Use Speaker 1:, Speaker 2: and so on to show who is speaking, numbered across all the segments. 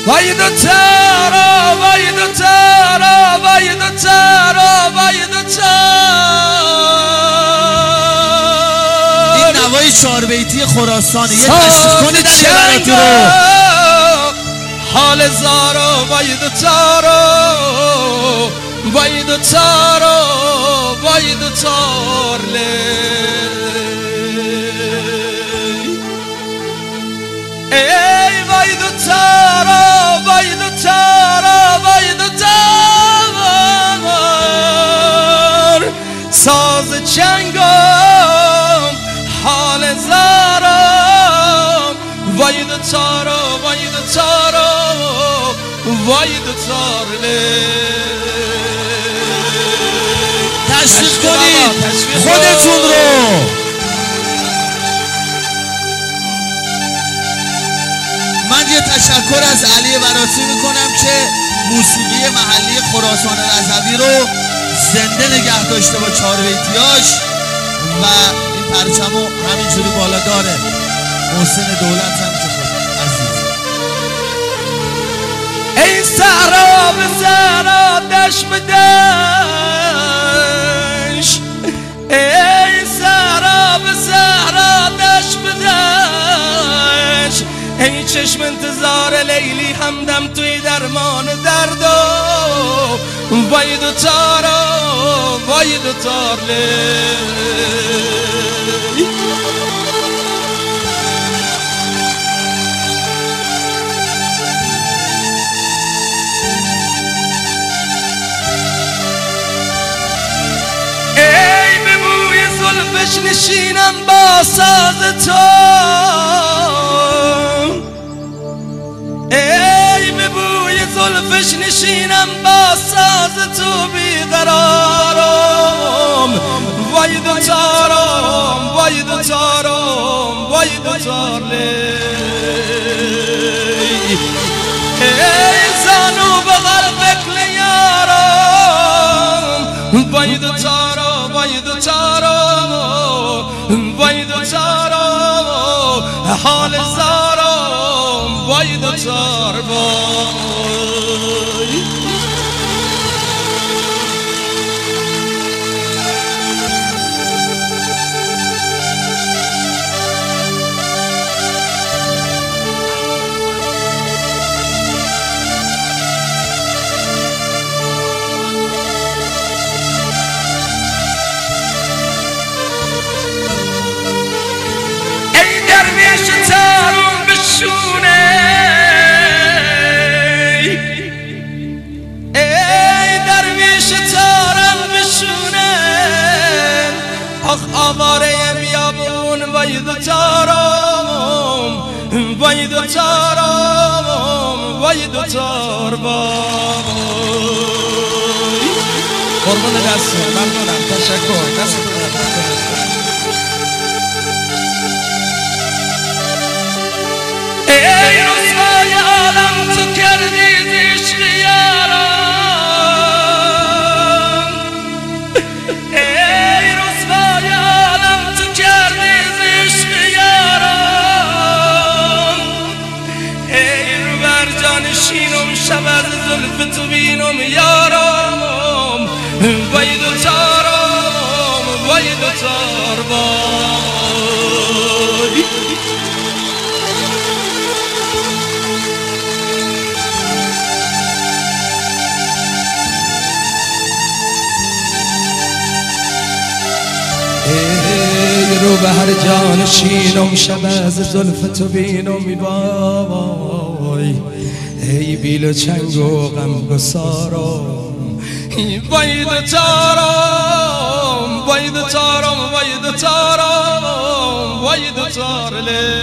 Speaker 1: وای دو تارا وای دو تارا وای دو تارا وای دو تارا.
Speaker 2: این نوای 4 بیتی خراسانه. یه تشریف کنید علی براتی رو.
Speaker 1: حال زارا وای دو تارا وای دو تارا وای دو تار ای وای دو تارا وای دو تارا وای دو تار. ساز چنگم حال زارم وای دو تارا وای دو تارا وای دو تار
Speaker 2: تشریف کنید خودتون رو. من یه تشکر از علی براتی میکنم که موسیقی محلی خراسان رضوی رو زنده نگه داشته با 4 بیتیاش و این پرچمو همینجوری بالا داره. محسن دولت هم که خود عزیز.
Speaker 1: ای صحرا به صحرا دشت به دشت ای صحرا به صحرا دشت به دشت. ای چشم انتظار لیلی همدم توی درمان دردو وای دو تارا وای دو تار ای به بوی زلفش نشینم با ساز تو ای به بوی زلفش نشینم با ساز تو بیقرارم وای دو تارم وای دو تارم وای دو تار ای زانو به قلبک لیارم وای دو تارا وای دو تارا وای دو تارا حال زارم وای دو تار وای. آواره بیابون وای دو تارم وای دو تارم وای دو تار وای. قربان دست ممنونم تشکر دست ای رسوای عالم تو کردی عشق یارم شب از زلف تو بینم یارم وای دو تارم وای دو تار وای. ای رو به هر جانشینم شب از زلف تو بینم وای. ای بیل و چنگ و غم گسارم وای دو تارم وای دو تارم وای دو تارم وای دو تار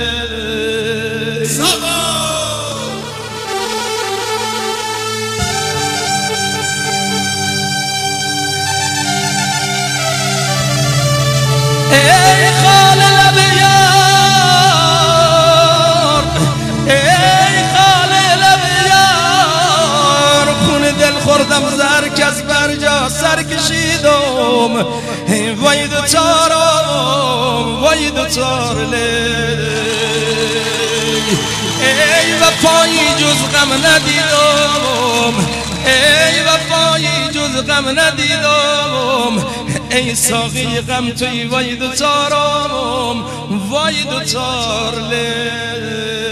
Speaker 1: ای خال لب یار ای خال لب یار خون دل خوردم زر کس بر جا سر کشیدم وای دو تارم وای دو تار ای وفایی جز غم ندیدم، ای وفایی جز غم ندیدم، ای ساقی غم توی وای دوتارم، وای دوتار لی